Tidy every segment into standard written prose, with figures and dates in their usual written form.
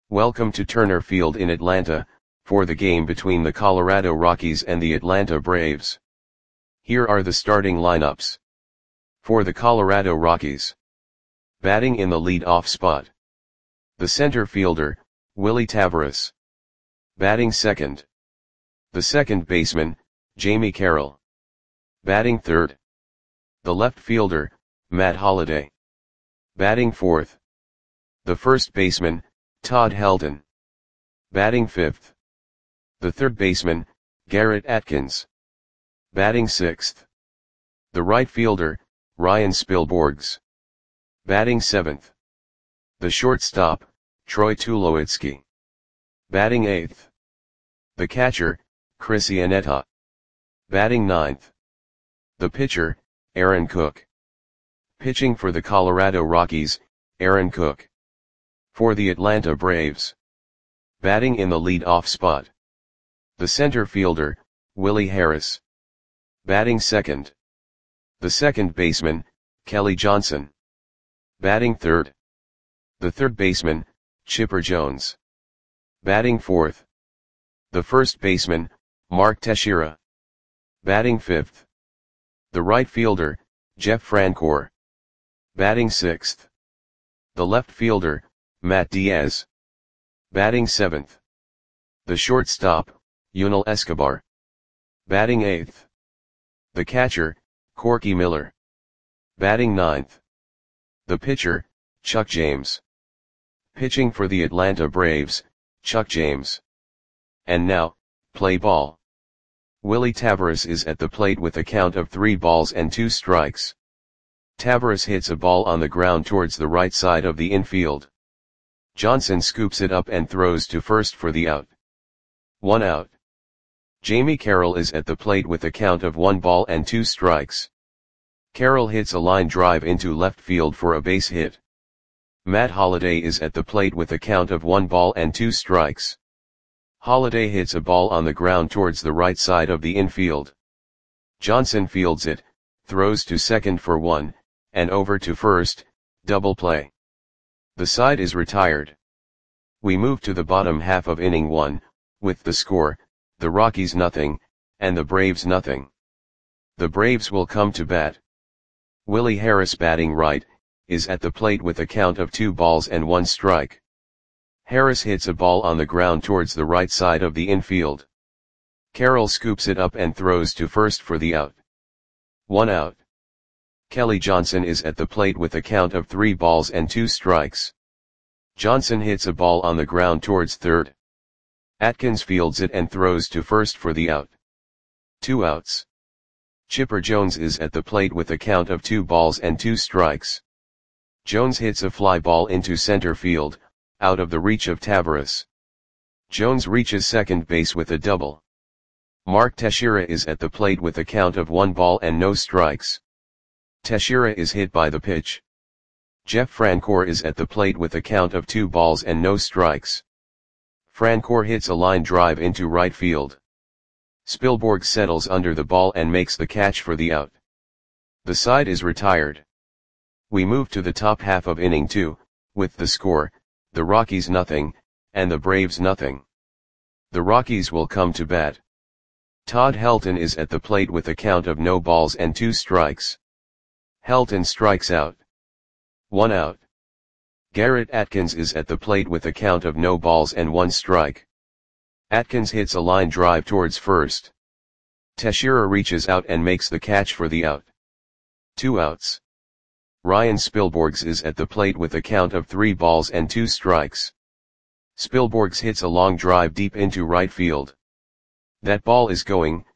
Welcome to Turner Field in Atlanta, for the game between the Colorado Rockies and the Atlanta Braves. Here are the starting lineups. For the Colorado Rockies. Batting in the lead-off spot. The center fielder, Willy Taveras. Batting second. The second baseman, Jamie Carroll. Batting third. The left fielder, Matt Holliday. Batting fourth. The first baseman, Todd Helton. Batting fifth. The third baseman, Garrett Atkins. Batting sixth. The right fielder, Ryan Spilborghs. Batting seventh. The shortstop, Troy Tulowitzki. Batting eighth. The catcher, Chris Iannetta. Batting ninth. The pitcher, Aaron Cook. Pitching for the Colorado Rockies, Aaron Cook. For the Atlanta Braves. Batting in the lead-off spot. The center fielder, Willie Harris. Batting second. The second baseman, Kelly Johnson. Batting third. The third baseman, Chipper Jones. Batting fourth. The first baseman, Mark Teixeira. Batting fifth. The right fielder, Jeff Francoeur. Batting sixth. The left fielder, Matt Diaz. Batting seventh. The shortstop, Yunel Escobar. Batting eighth. The catcher, Corky Miller. Batting ninth. The pitcher, Chuck James. Pitching for the Atlanta Braves, Chuck James. And now, play ball. Willy Taveras is at the plate with a count of 3 balls and 2 strikes. Taveras hits a ball on the ground towards the right side of the infield. Johnson scoops it up and throws to first for the out. 1 out. Jamie Carroll is at the plate with a count of 1 ball and 2 strikes. Carroll hits a line drive into left field for a base hit. Matt Holliday is at the plate with a count of 1 ball and 2 strikes. Holliday hits a ball on the ground towards the right side of the infield. Johnson fields it, throws to second for 1, and over to first, double play. The side is retired. We move to the bottom half of inning 1, with the score, the Rockies nothing, and the Braves nothing. The Braves will come to bat. Willie Harris batting right, is at the plate with a count of 2 balls and 1 strike. Harris hits a ball on the ground towards the right side of the infield. Carroll scoops it up and throws to first for the out. 1 out. Kelly Johnson is at the plate with a count of 3 balls and 2 strikes. Johnson hits a ball on the ground towards third. Atkins fields it and throws to first for the out. 2 outs. Chipper Jones is at the plate with a count of 2 balls and 2 strikes. Jones hits a fly ball into center field, out of the reach of Taveras. Jones reaches second base with a double. Mark Teixeira is at the plate with a count of 1 ball and no strikes. Teixeira is hit by the pitch. Jeff Francoeur is at the plate with a count of 2 balls and no strikes. Francoeur hits a line drive into right field. Spilborghs settles under the ball and makes the catch for the out. The side is retired. We move to the top half of inning 2, with the score, the Rockies nothing, and the Braves nothing. The Rockies will come to bat. Todd Helton is at the plate with a count of no balls and 2 strikes. Helton strikes out. 1 out. Garrett Atkins is at the plate with a count of no balls and 1 strike. Atkins hits a line drive towards first. Teixeira reaches out and makes the catch for the out. 2 outs. Ryan Spilborghs is at the plate with a count of 3 balls and 2 strikes. Spilborghs hits a long drive deep into right field. That ball is gone.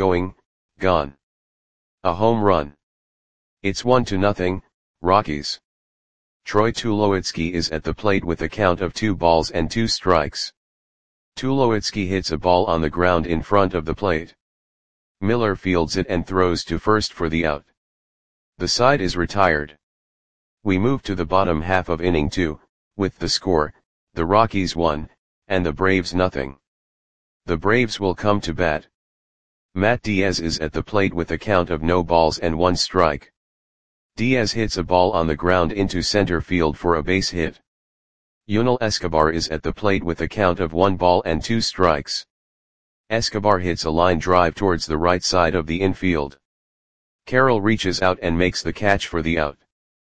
A home run. It's 1-0, Rockies. Troy Tulowitzki is at the plate with a count of 2 balls and 2 strikes. Tulowitzki hits a ball on the ground in front of the plate. Miller fields it and throws to first for the out. The side is retired. We move to the bottom half of inning 2, with the score, the Rockies 1, and the Braves nothing. The Braves will come to bat. Matt Diaz is at the plate with a count of no balls and 1 strike. Diaz hits a ball on the ground into center field for a base hit. Yunel Escobar is at the plate with a count of 1 ball and 2 strikes. Escobar hits a line drive towards the right side of the infield. Carroll reaches out and makes the catch for the out.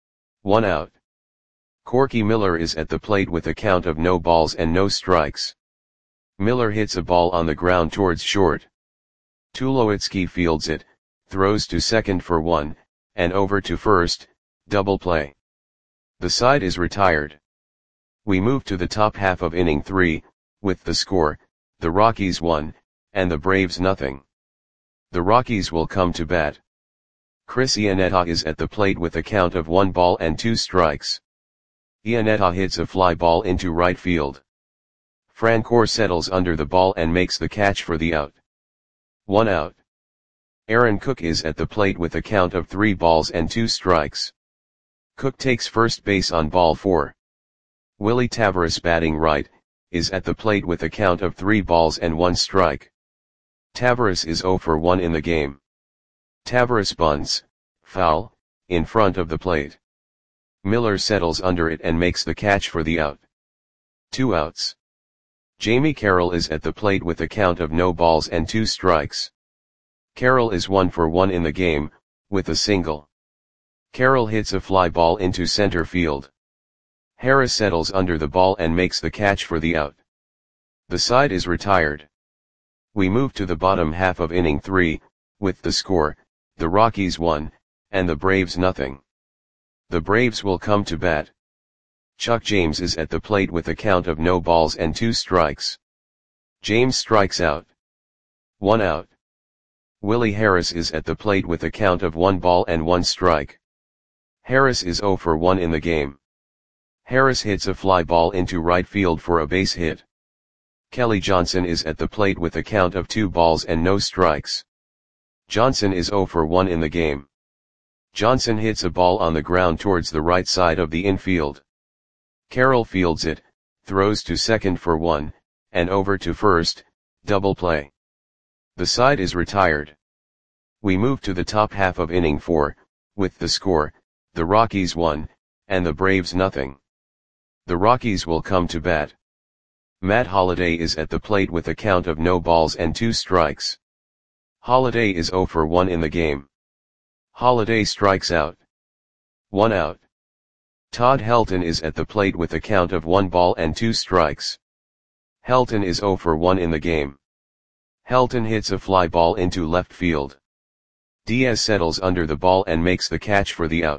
1 out. Corky Miller is at the plate with a count of no balls and no strikes. Miller hits a ball on the ground towards short. Tulowitzki fields it, throws to second for 1, and over to first, double play. The side is retired. We move to the top half of inning 3, with the score, the Rockies 1, and the Braves nothing. The Rockies will come to bat. Chris Iannetta is at the plate with a count of 1 ball and 2 strikes. Iannetta hits a fly ball into right field. Francoeur settles under the ball and makes the catch for the out. 1 out. Aaron Cook is at the plate with a count of 3 balls and 2 strikes. Cook takes first base on ball 4. Willie Taveras, batting right, is at the plate with a count of 3 balls and 1 strike. Taveras is 0 for 1 in the game. Taveras bunts, foul, in front of the plate. Miller settles under it and makes the catch for the out. 2 outs. Jamie Carroll is at the plate with a count of no balls and 2 strikes. Carroll is 1 for 1 in the game, with a single. Carroll hits a fly ball into center field. Harris settles under the ball and makes the catch for the out. The side is retired. We move to the bottom half of inning 3, with the score, the Rockies 1, and the Braves nothing. The Braves will come to bat. Chuck James is at the plate with a count of no balls and 2 strikes. James strikes out. 1 out. Willie Harris is at the plate with a count of 1 ball and 1 strike. Harris is 0 for 1 in the game. Harris hits a fly ball into right field for a base hit. Kelly Johnson is at the plate with a count of 2 balls and no strikes. Johnson is 0 for 1 in the game. Johnson hits a ball on the ground towards the right side of the infield. Carroll fields it, throws to second for 1, and over to first, double play. The side is retired. We move to the top half of inning 4, with the score, the Rockies 1, and the Braves nothing. The Rockies will come to bat. Matt Holliday is at the plate with a count of no balls and 2 strikes. Holliday is 0 for 1 in the game. Holliday strikes out. 1 out. Todd Helton is at the plate with a count of 1 ball and 2 strikes. Helton is 0 for 1 in the game. Helton hits a fly ball into left field. Diaz settles under the ball and makes the catch for the out.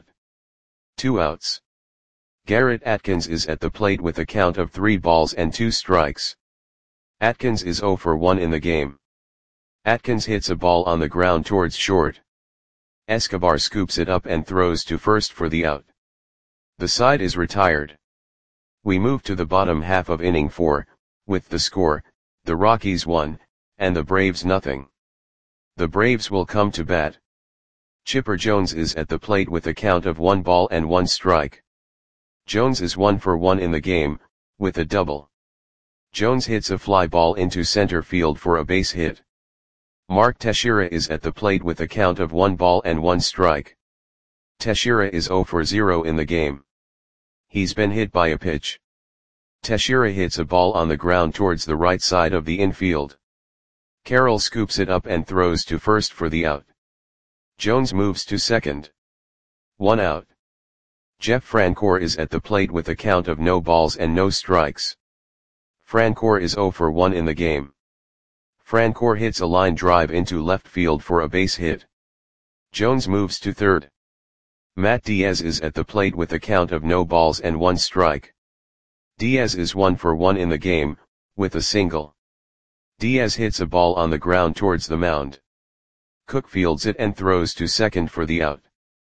2 outs. Garrett Atkins is at the plate with a count of 3 balls and 2 strikes. Atkins is 0 for 1 in the game. Atkins hits a ball on the ground towards short. Escobar scoops it up and throws to first for the out. The side is retired. We move to the bottom half of inning 4, with the score, the Rockies 1, and the Braves nothing. The Braves will come to bat. Chipper Jones is at the plate with a count of 1 ball and 1 strike. Jones is 1 for 1 in the game, with a double. Jones hits a fly ball into center field for a base hit. Mark Teixeira is at the plate with a count of 1 ball and 1 strike. Teixeira is 0 for 0 in the game. He's been hit by a pitch. Teixeira hits a ball on the ground towards the right side of the infield. Carroll scoops it up and throws to first for the out. Jones moves to second. 1 out. Jeff Francoeur is at the plate with a count of no balls and no strikes. Francoeur is 0 for 1 in the game. Francoeur hits a line drive into left field for a base hit. Jones moves to third. Matt Diaz is at the plate with a count of no balls and 1 strike. Diaz is 1 for 1 in the game, with a single. Diaz hits a ball on the ground towards the mound. Cook fields it and throws to second for the out.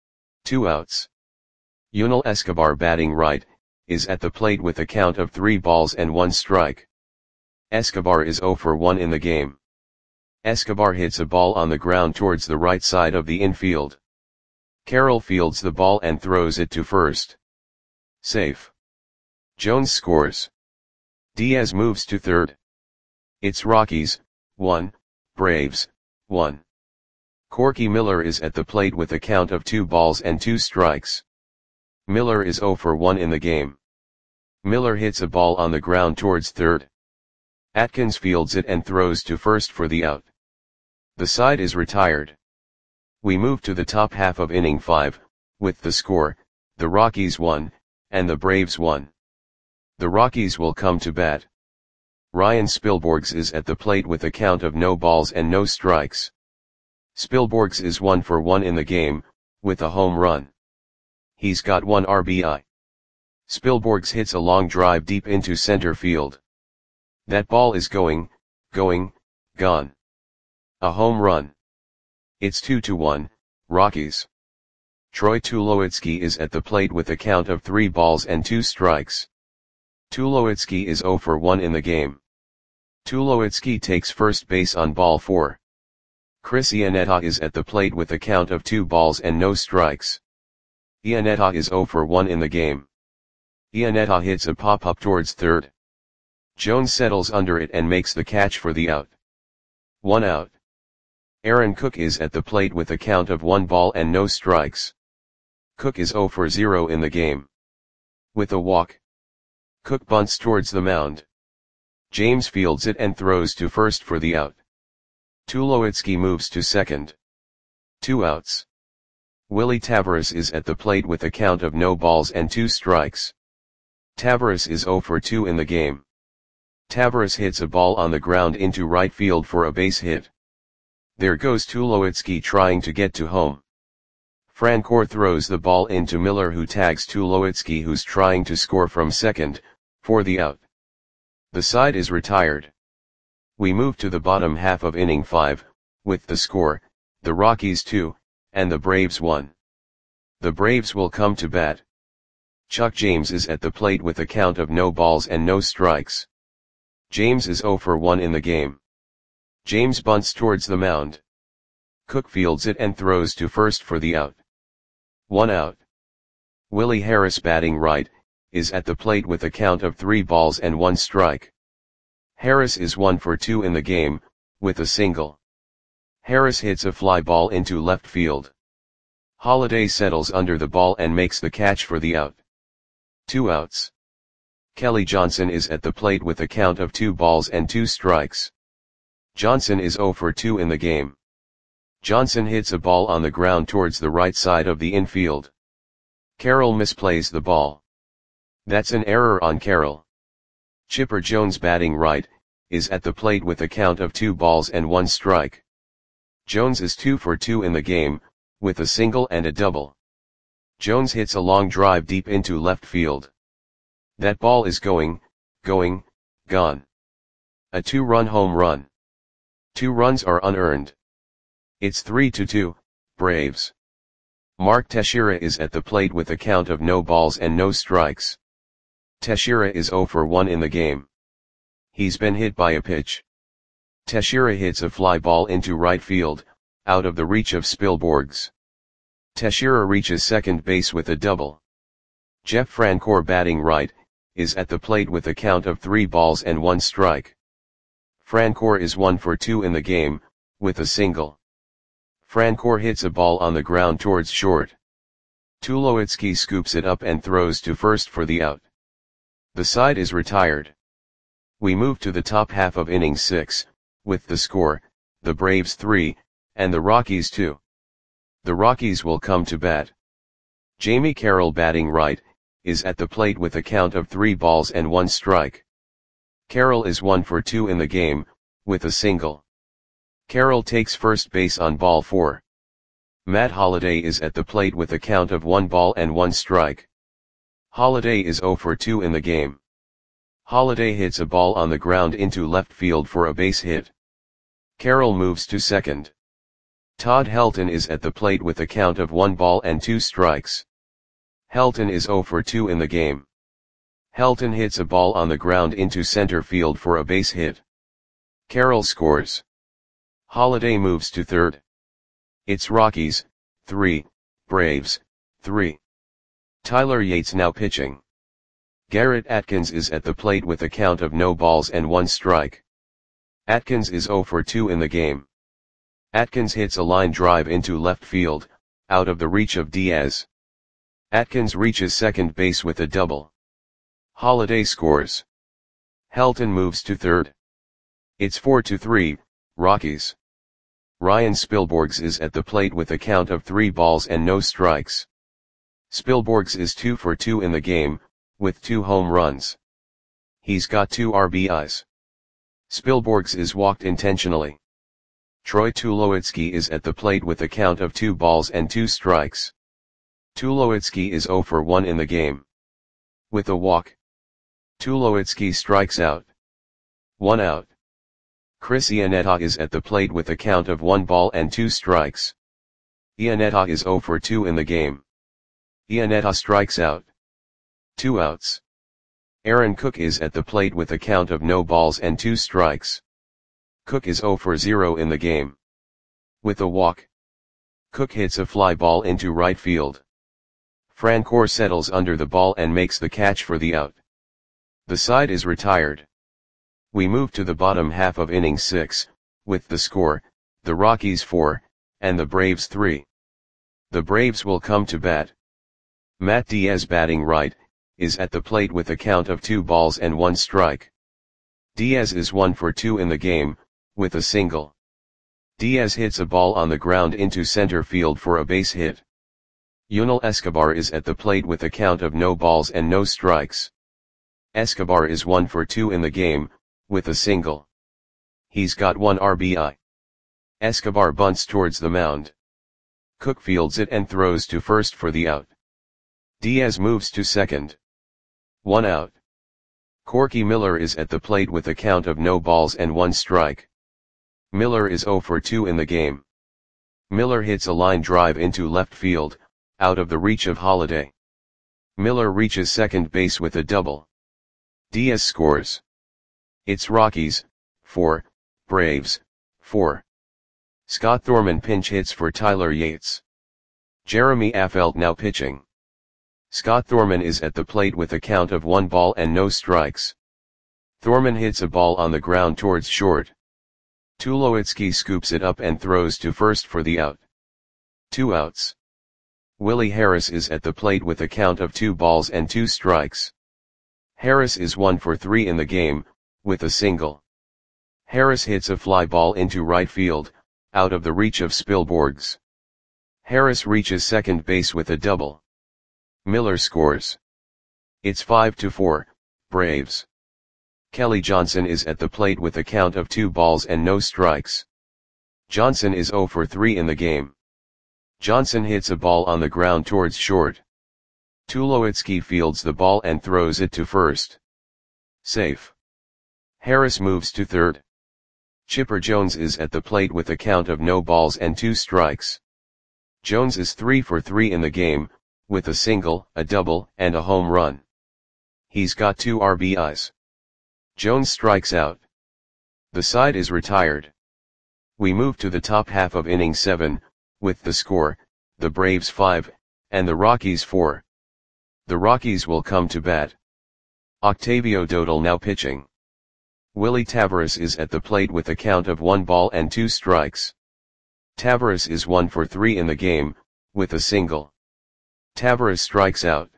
2 outs. Yunel Escobar, batting right, is at the plate with a count of 3 balls and 1 strike. Escobar is 0 for 1 in the game. Escobar hits a ball on the ground towards the right side of the infield. Carroll fields the ball and throws it to first. Safe. Jones scores. Diaz moves to third. It's Rockies 1, Braves 1. Corky Miller is at the plate with a count of 2 balls and 2 strikes. Miller is 0 for 1 in the game. Miller hits a ball on the ground towards third. Atkins fields it and throws to first for the out. The side is retired. We move to the top half of inning 5, with the score, the Rockies 1, and the Braves 1. The Rockies will come to bat. Ryan Spilborghs is at the plate with a count of no balls and no strikes. Spilborghs is 1 for 1 in the game, with a home run. He's got 1 RBI. Spilborghs hits a long drive deep into center field. That ball is going, gone. A home run. It's 2-1, Rockies. Troy Tulowitzki is at the plate with a count of 3 balls and 2 strikes. Tulowitzki is 0 for 1 in the game. Tulowitzki takes first base on ball 4. Chris Iannetta is at the plate with a count of 2 balls and no strikes. Iannetta is 0 for 1 in the game. Iannetta hits a pop-up towards third. Jones settles under it and makes the catch for the out. 1 out. Aaron Cook is at the plate with a count of 1 ball and no strikes. Cook is 0 for 0 in the game. With a walk, Cook bunts towards the mound. James fields it and throws to first for the out. Tulowitzki moves to second. 2 outs. Willie Taveras is at the plate with a count of no balls and 2 strikes. Taveras is 0 for 2 in the game. Taveras hits a ball on the ground into right field for a base hit. There goes Tulowitzki trying to get to home. Francoeur throws the ball into Miller, who tags Tulowitzki, who's trying to score from second, for the out. The side is retired. We move to the bottom half of inning 5, with the score, the Rockies 2, and the Braves 1. The Braves will come to bat. Chuck James is at the plate with a count of no balls and no strikes. James is 0 for 1 in the game. James bunts towards the mound. Cook fields it and throws to first for the out. 1 out. Willie Harris, batting right, is at the plate with a count of 3 balls and 1 strike. Harris is 1 for 2 in the game, with a single. Harris hits a fly ball into left field. Holliday settles under the ball and makes the catch for the out. 2 outs. Kelly Johnson is at the plate with a count of 2 balls and 2 strikes. Johnson is 0 for 2 in the game. Johnson hits a ball on the ground towards the right side of the infield. Carroll misplays the ball. That's an error on Carroll. Chipper Jones, batting right, is at the plate with a count of 2 balls and 1 strike. Jones is 2 for 2 in the game, with a single and a double. Jones hits a long drive deep into left field. That ball is going, gone. A 2-run home run. 2 runs are unearned. It's 3-2, Braves. Mark Teixeira is at the plate with a count of no balls and no strikes. Teixeira is 0 for 1 in the game. He's been hit by a pitch. Teixeira hits a fly ball into right field, out of the reach of Spilborghs. Teixeira reaches second base with a double. Jeff Francoeur, batting right, is at the plate with a count of 3 balls and 1 strike. Francoeur is 1 for 2 in the game, with a single. Francoeur hits a ball on the ground towards short. Tulowitzki scoops it up and throws to first for the out. The side is retired. We move to the top half of inning 6, with the score, the Braves 3, and the Rockies 2. The Rockies will come to bat. Jamie Carroll, batting right, is at the plate with a count of 3 balls and 1 strike. Carroll is 1 for 2 in the game, with a single. Carroll takes first base on ball 4. Matt Holliday is at the plate with a count of 1 ball and 1 strike. Holliday is 0 for 2 in the game. Holliday hits a ball on the ground into left field for a base hit. Carroll moves to second. Todd Helton is at the plate with a count of 1 ball and 2 strikes. Helton is 0 for 2 in the game. Helton hits a ball on the ground into center field for a base hit. Carroll scores. Holliday moves to third. It's Rockies 3, Braves 3. Tyler Yates now pitching. Garrett Atkins is at the plate with a count of no balls and 1 strike. Atkins is 0 for 2 in the game. Atkins hits a line drive into left field, out of the reach of Diaz. Atkins reaches second base with a double. Holiday scores. Helton moves to third. It's 4-3, Rockies. Ryan Spilborghs is at the plate with a count of 3 balls and no strikes. Spilborghs is 2 for 2 in the game, with 2 home runs. He's got 2 RBIs. Spilborghs is walked intentionally. Troy Tulowitzki is at the plate with a count of 2 balls and 2 strikes. Tulowitzki is 0 for 1 in the game. With a walk, Tulowitzki strikes out. 1 out. Chris Iannetta is at the plate with a count of 1 ball and 2 strikes. Iannetta is 0 for 2 in the game. Iannetta strikes out. 2 outs. Aaron Cook is at the plate with a count of no balls and 2 strikes. Cook is 0 for 0 in the game. With a walk, Cook hits a fly ball into right field. Francoeur settles under the ball and makes the catch for the out. The side is retired. We move to the bottom half of inning 6, with the score, the Rockies 4, and the Braves 3. The Braves will come to bat. Matt Diaz, batting right, is at the plate with a count of 2 balls and 1 strike. Diaz is 1 for 2 in the game, with a single. Diaz hits a ball on the ground into center field for a base hit. Yunel Escobar is at the plate with a count of no balls and no strikes. Escobar is 1 for 2 in the game, with a single. He's got 1 RBI. Escobar bunts towards the mound. Cook fields it and throws to first for the out. Diaz moves to second. 1 out. Corky Miller is at the plate with a count of no balls and 1 strike. Miller is 0 for 2 in the game. Miller hits a line drive into left field, out of the reach of Holiday. Miller reaches second base with a double. Diaz scores. It's Rockies, 4, Braves, 4. Scott Thorman pinch hits for Tyler Yates. Jeremy Affeldt now pitching. Scott Thorman is at the plate with a count of 1 ball and no strikes. Thorman hits a ball on the ground towards short. Tulowitzki scoops it up and throws to first for the out. 2 outs. Willie Harris is at the plate with a count of 2 balls and 2 strikes. Harris is 1 for 3 in the game, with a single. Harris hits a fly ball into right field, out of the reach of Spilborghs. Harris reaches second base with a double. Miller scores. It's 5-4, Braves. Kelly Johnson is at the plate with a count of 2 balls and no strikes. Johnson is 0 for 3 in the game. Johnson hits a ball on the ground towards short. Tulowitzki fields the ball and throws it to first. Safe. Harris moves to third. Chipper Jones is at the plate with a count of no balls and 2 strikes. Jones is 3 for 3 in the game, with a single, a double, and a home run. He's got 2 RBIs. Jones strikes out. The side is retired. We move to the top half of inning 7, with the score, the Braves 5, and the Rockies 4. The Rockies will come to bat. Octavio Dodal now pitching. Willie Taveras is at the plate with a count of 1 ball and 2 strikes. Taveras is 1 for 3 in the game, with a single. Taveras strikes out.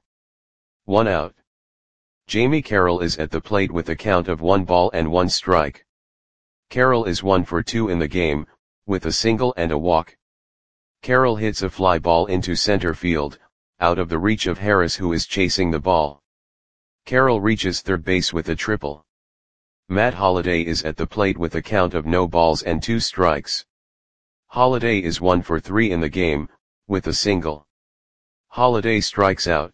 1 out. Jamie Carroll is at the plate with a count of 1 ball and 1 strike. Carroll is 1 for 2 in the game, with a single and a walk. Carroll hits a fly ball into center field, out of the reach of Harris, who is chasing the ball. Carroll reaches third base with a triple. Matt Holliday is at the plate with a count of no balls and 2 strikes. Holliday is 1 for 3 in the game, with a single. Holliday strikes out.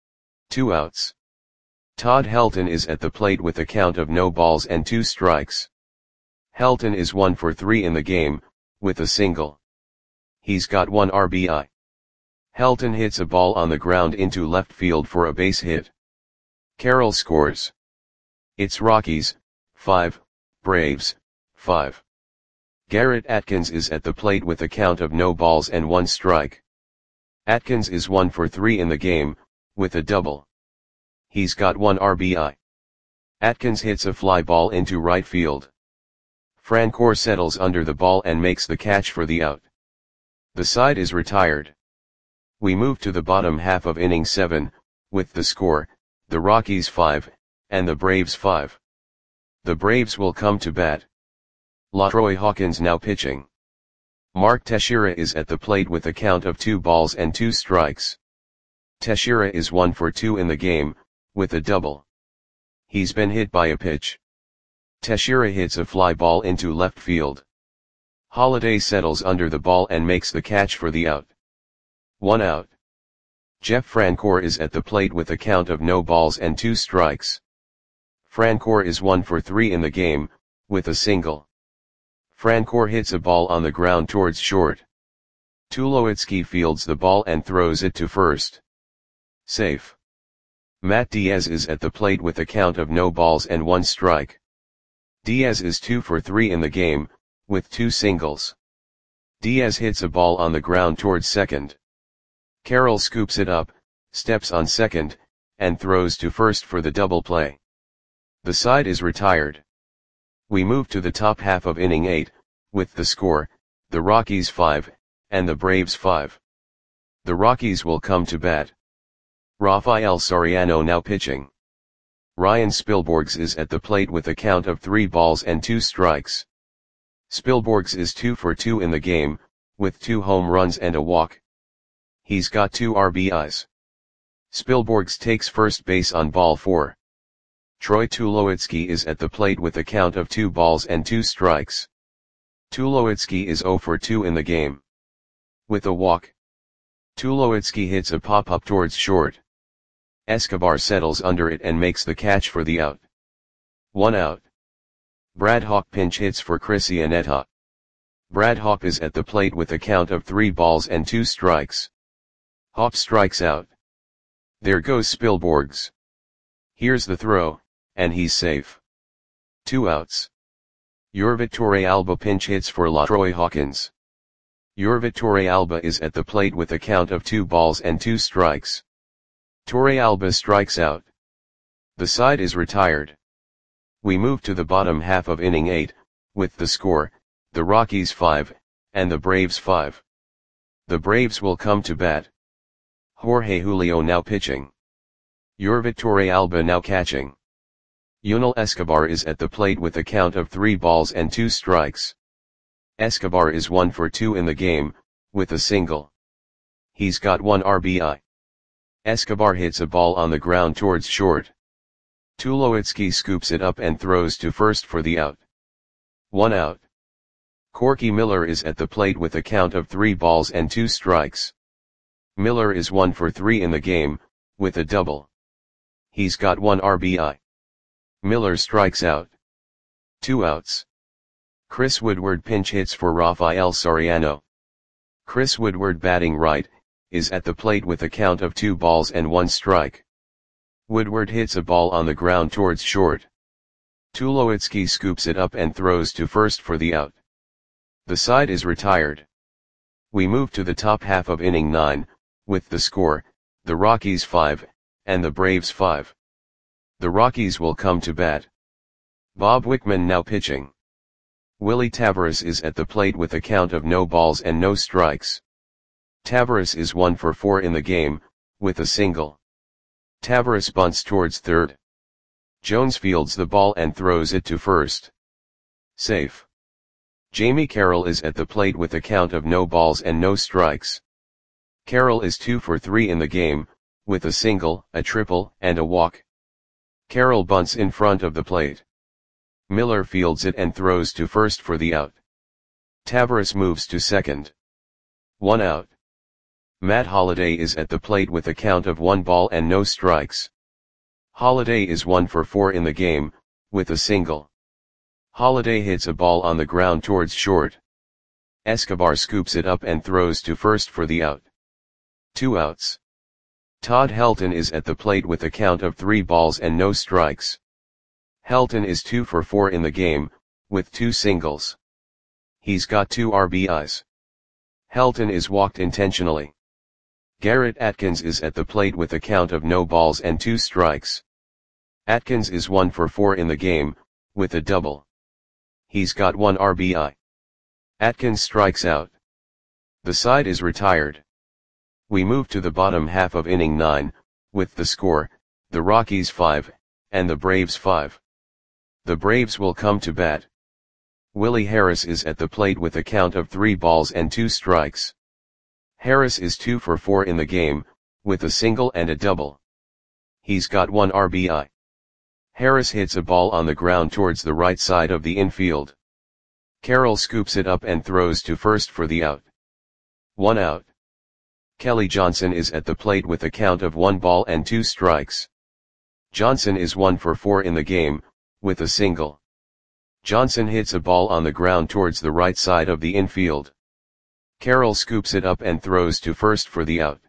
2 outs. Todd Helton is at the plate with a count of no balls and 2 strikes. Helton is 1 for 3 in the game, with a single. He's got 1 RBI. Helton hits a ball on the ground into left field for a base hit. Carroll scores. It's Rockies, 5, Braves, 5. Garrett Atkins is at the plate with a count of no balls and 1 strike. Atkins is 1 for 3 in the game, with a double. He's got 1 RBI. Atkins hits a fly ball into right field. Francoeur settles under the ball and makes the catch for the out. The side is retired. We move to the bottom half of inning 7, with the score, the Rockies 5, and the Braves 5. The Braves will come to bat. LaTroy Hawkins now pitching. Mark Teixeira is at the plate with a count of 2 balls and 2 strikes. Teixeira is 1 for 2 in the game, with a double. He's been hit by a pitch. Teixeira hits a fly ball into left field. Holliday settles under the ball and makes the catch for the out. 1 out. Jeff Francoeur is at the plate with a count of no balls and 2 strikes. Francoeur is 1 for 3 in the game, with a single. Francoeur hits a ball on the ground towards short. Tulowitzki fields the ball and throws it to first. Safe. Matt Diaz is at the plate with a count of no balls and 1 strike. Diaz is 2 for 3 in the game, with 2 singles. Diaz hits a ball on the ground towards second. Carroll scoops it up, steps on second, and throws to first for the double play. The side is retired. We move to the top half of inning 8, with the score, the Rockies 5, and the Braves 5. The Rockies will come to bat. Rafael Soriano now pitching. Ryan Spilborghs is at the plate with a count of 3 balls and 2 strikes. Spilborghs is 2 for 2 in the game, with 2 home runs and a walk. He's got 2 RBIs. Spilborghs takes first base on ball 4. Troy Tulowitzki is at the plate with a count of 2 balls and 2 strikes. Tulowitzki is 0 for 2 in the game. With a walk. Tulowitzki hits a pop-up towards short. Escobar settles under it and makes the catch for the out. 1 out. Brad Hawk pinch hits for Chris Iannetta. Brad Hawk is at the plate with a count of 3 balls and 2 strikes. Hawk strikes out. There goes Spilborghs. Here's the throw, and he's safe. 2 outs. Yorvit Torrealba pinch hits for LaTroy Hawkins. Yorvit Torrealba is at the plate with a count of 2 balls and 2 strikes. Torrealba strikes out. The side is retired. We move to the bottom half of inning 8, with the score, the Rockies 5, and the Braves 5. The Braves will come to bat. Jorge Julio now pitching. Yorvit Torrealba now catching. Yunel Escobar is at the plate with a count of 3 balls and 2 strikes. Escobar is 1 for 2 in the game, with a single. He's got 1 RBI. Escobar hits a ball on the ground towards short. Tulowitzki scoops it up and throws to first for the out. 1 out. Corky Miller is at the plate with a count of 3 balls and 2 strikes. Miller is 1 for 3 in the game, with a double. He's got 1 RBI. Miller strikes out. 2 outs. Chris Woodward pinch hits for Rafael Soriano. Chris Woodward batting right, is at the plate with a count of 2 balls and 1 strike. Woodward hits a ball on the ground towards short. Tulowitzki scoops it up and throws to first for the out. The side is retired. We move to the top half of inning 9, with the score, the Rockies 5, and the Braves 5. The Rockies will come to bat. Bob Wickman now pitching. Willie Taveras is at the plate with a count of no balls and no strikes. Taveras is 1 for 4 in the game, with a single. Taveras bunts towards third. Jones fields the ball and throws it to first. Safe. Jamie Carroll is at the plate with a count of no balls and no strikes. Carroll is 2 for 3 in the game, with a single, a triple, and a walk. Carroll bunts in front of the plate. Miller fields it and throws to first for the out. Taveras moves to second. 1 out. Matt Holliday is at the plate with a count of 1 ball and no strikes. Holliday is 1 for 4 in the game, with a single. Holliday hits a ball on the ground towards short. Escobar scoops it up and throws to first for the out. 2 outs. Todd Helton is at the plate with a count of 3 balls and no strikes. Helton is 2 for 4 in the game, with 2 singles. He's got 2 RBIs. Helton is walked intentionally. Garrett Atkins is at the plate with a count of no balls and 2 strikes. Atkins is 1 for 4 in the game, with a double. He's got 1 RBI. Atkins strikes out. The side is retired. We move to the bottom half of inning 9, with the score, the Rockies 5, and the Braves 5. The Braves will come to bat. Willie Harris is at the plate with a count of 3 balls and 2 strikes. Harris is 2 for 4 in the game, with a single and a double. He's got 1 RBI. Harris hits a ball on the ground towards the right side of the infield. Carroll scoops it up and throws to first for the out. 1 out. Kelly Johnson is at the plate with a count of 1 ball and 2 strikes. Johnson is 1 for 4 in the game, with a single. Johnson hits a ball on the ground towards the right side of the infield. Carroll scoops it up and throws to first for the out.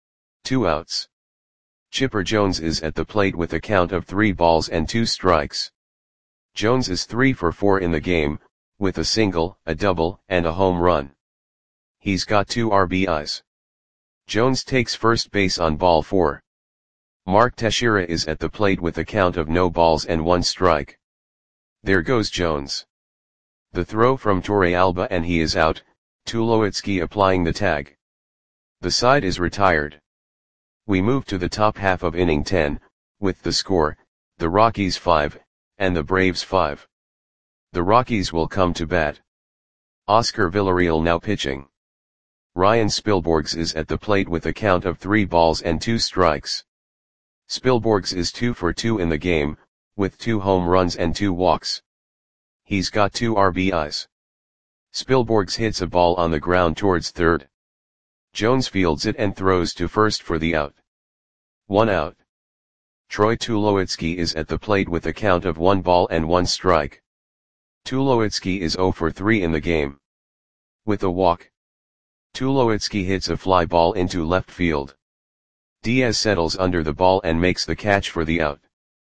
2 outs. Chipper Jones is at the plate with a count of 3 balls and 2 strikes. Jones is 3 for 4 in the game, with a single, a double, and a home run. He's got 2 RBIs. Jones takes first base on ball 4. Mark Teixeira is at the plate with a count of no balls and 1 strike. There goes Jones. The throw from Torrealba and he is out, Tulowitzki applying the tag. The side is retired. We move to the top half of inning 10, with the score, the Rockies 5, and the Braves 5. The Rockies will come to bat. Oscar Villarreal now pitching. Ryan Spilborghs is at the plate with a count of 3 balls and 2 strikes. Spilborghs is 2 for 2 in the game, with 2 home runs and 2 walks. He's got 2 RBIs. Spilborghs hits a ball on the ground towards third. Jones fields it and throws to first for the out. 1 out. Troy Tulowitzki is at the plate with a count of 1 ball and 1 strike. Tulowitzki is 0 for 3 in the game. With a walk. Tulowitzki hits a fly ball into left field. Diaz settles under the ball and makes the catch for the out.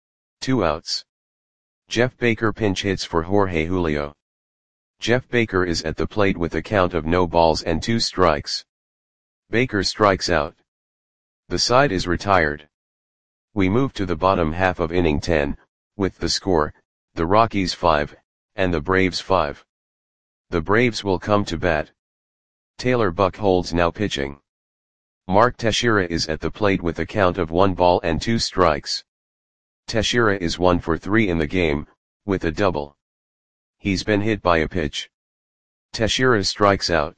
2 outs. Jeff Baker pinch hits for Jorge Julio. Jeff Baker is at the plate with a count of no balls and 2 strikes. Baker strikes out. The side is retired. We move to the bottom half of inning 10, with the score, the Rockies 5, and the Braves 5. The Braves will come to bat. Taylor Buchholz now pitching. Mark Teixeira is at the plate with a count of 1 ball and 2 strikes. Teixeira is 1 for 3 in the game, with a double. He's been hit by a pitch. Teixeira strikes out.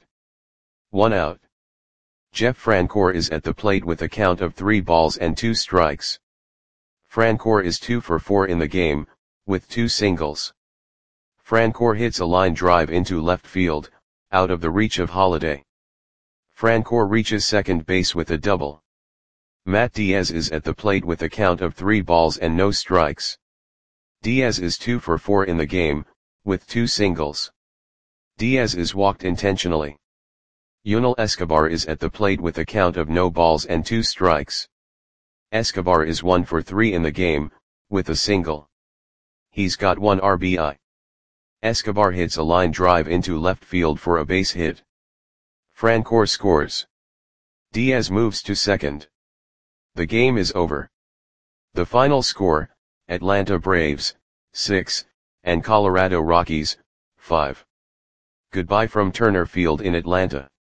1 out. Jeff Francoeur is at the plate with a count of 3 balls and 2 strikes. Francoeur is 2 for 4 in the game, with 2 singles. Francoeur hits a line drive into left field, out of the reach of Holiday. Francoeur reaches second base with a double. Matt Diaz is at the plate with a count of 3 balls and no strikes. Diaz is 2 for 4 in the game, with 2 singles. Diaz is walked intentionally. Yunel Escobar is at the plate with a count of no balls and 2 strikes. Escobar is 1 for 3 in the game, with a single. He's got 1 RBI. Escobar hits a line drive into left field for a base hit. Francoeur scores. Diaz moves to second. The game is over. The final score, Atlanta Braves, 6, and Colorado Rockies, 5. Goodbye from Turner Field in Atlanta.